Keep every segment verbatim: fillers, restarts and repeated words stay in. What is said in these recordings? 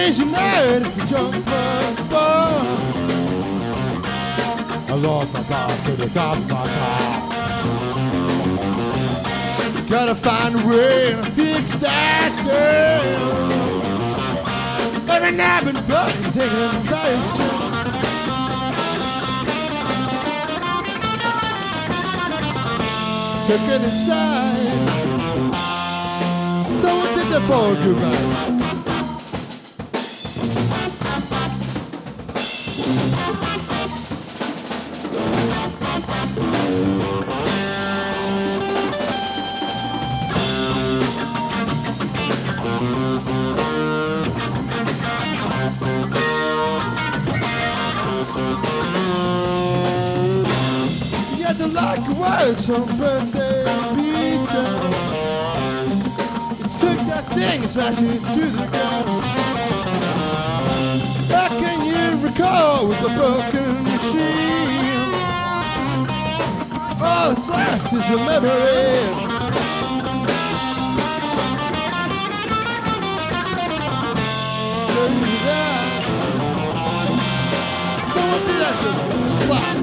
crazy night if you jump my bar. I lost my car to the top of my car. Gotta find a way to fix that girl. Every night been blowing, taking the dice too. Took it inside. So what did the board do right? Like it was on birthday pizza. You took that thing and smashed it into the ground. How can you recall with a broken machine? All that's left is a memory. So what did I do? Slap.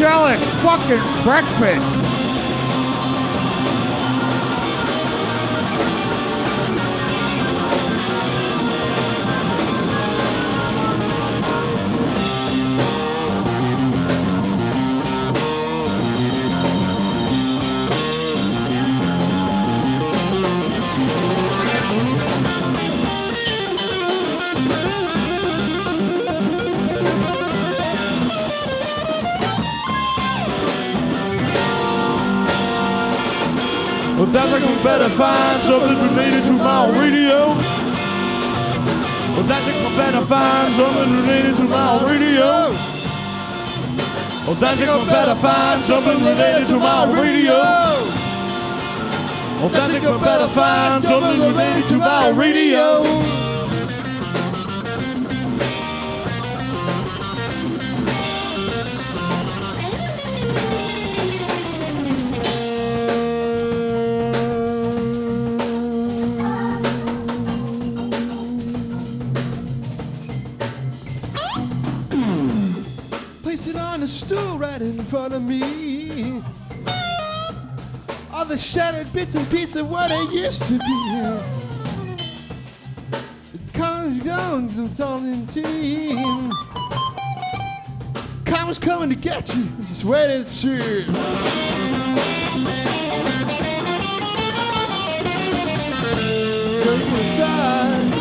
Psychedelic fucking breakfast. Well, that's like we better find something related to my radio. Well, that's like we better find something related to my radio. Well, that's like we better find something related to my radio. Well, that's like we better find something related to my radio. On a stool right in front of me, all the shattered bits and pieces of what I used to be. The car's gone, the darling team. Karma's coming to get you, just wait and see. Going inside,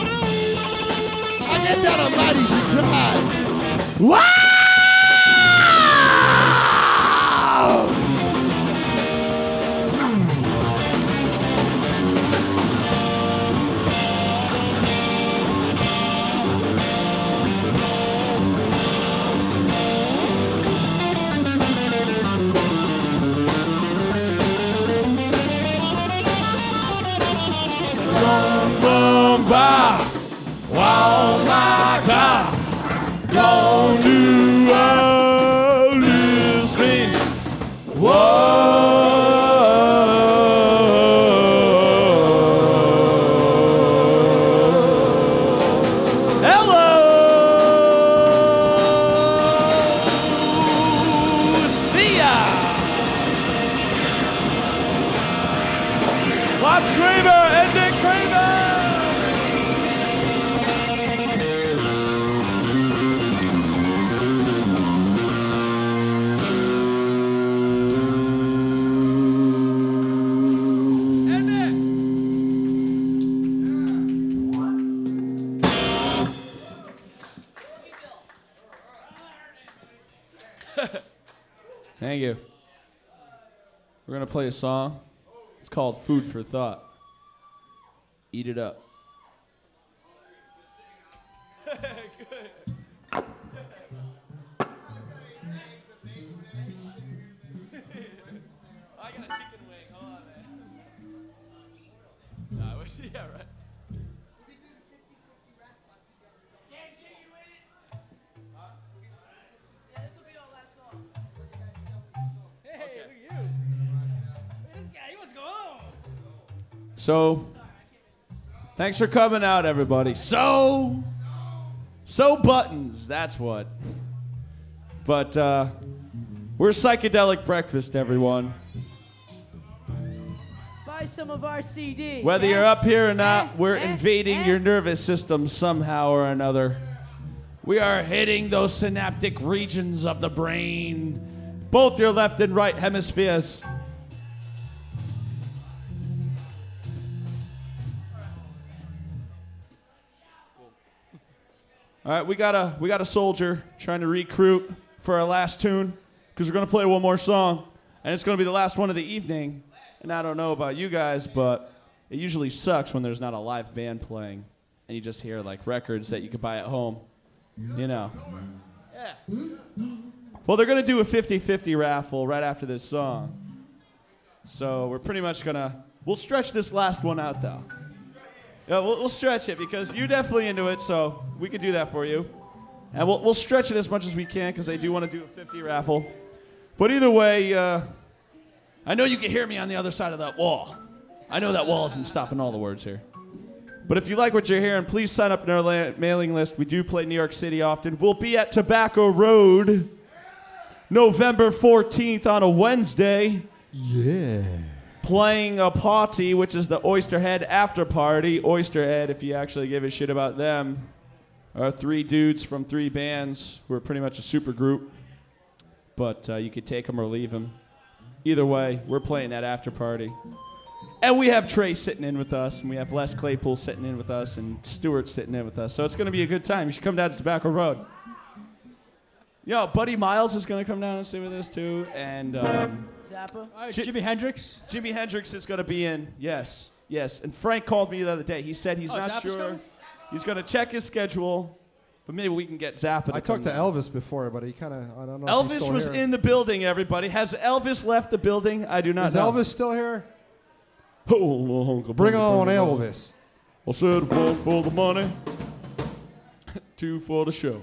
I get down on my knees and cry. What? Wow, my God, don't do all these things. Whoa. Hello. See ya. Watch Kramer and Nick Kramer. Thank you. We're going to play a song. It's called Food for Thought. Eat it up. Good. I got a chicken wing. Hold on, man. Nah, I wish, yeah, right. So, thanks for coming out, everybody. So, so buttons, that's what. But uh, we're Psychedelic Breakfast, everyone. Buy some of our C Ds. Whether eh? you're up here or not, eh? we're eh? invading eh? your nervous system somehow or another. We are hitting those synaptic regions of the brain, both your left and right hemispheres. All right, we got a we got a soldier trying to recruit for our last tune because we're gonna play one more song, and it's gonna be the last one of the evening. And I don't know about you guys, but it usually sucks when there's not a live band playing, and you just hear like records that you could buy at home, you know. Yeah. Well, they're gonna do a fifty-fifty raffle right after this song, so we're pretty much gonna we'll stretch this last one out though. Yeah, we'll, we'll stretch it because you're definitely into it, so we can do that for you. And we'll we'll stretch it as much as we can because they do want to do a fifty raffle. But either way, uh, I know you can hear me on the other side of that wall. I know that wall isn't stopping all the words here. But if you like what you're hearing, please sign up in our la- mailing list. We do play New York City often. We'll be at Tobacco Road November fourteenth on a Wednesday. Yeah. Playing a party, which is the Oysterhead after party. Oysterhead, if you actually give a shit about them, are three dudes from three bands who are pretty much a super group. But uh, you could take them or leave them. Either way, we're playing that after party. And we have Trey sitting in with us, and we have Les Claypool sitting in with us, and Stuart sitting in with us. So it's going to be a good time. You should come down to Tobacco Road. Yo, Buddy Miles is going to come down and sit with us, too. And um, Zappa. Uh, J- Jimi Hendrix. Jimi Hendrix is going to be in. Yes, yes. And Frank called me the other day. He said he's Oh, not Zappa's sure. coming? He's going to check his schedule, but maybe we can get Zappa to I come talked to down. Elvis before, but he kind of, I don't know if he's Elvis still was here. in the building, everybody. Has Elvis left the building? I do not Is know. Elvis still here? Oh, Bring on Elvis. I said one for the money, two for the show.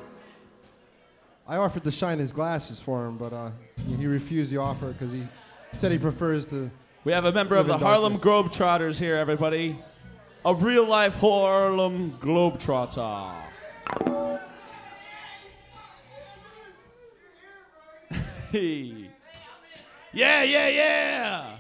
I offered to shine his glasses for him, but uh, he refused the offer because he said he prefers to. We have a member of Live the in Harlem darkness. Globetrotters here, everybody. A real-life Harlem Globetrotter. Hey. Yeah, yeah, yeah.